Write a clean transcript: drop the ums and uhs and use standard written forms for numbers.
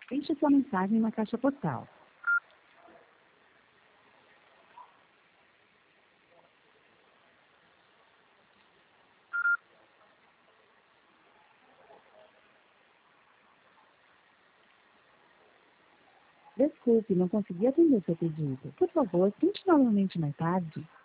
Deixe sua mensagem na caixa postal. Desculpe, não consegui atender seu pedido. Por favor, tente novamente mais tarde.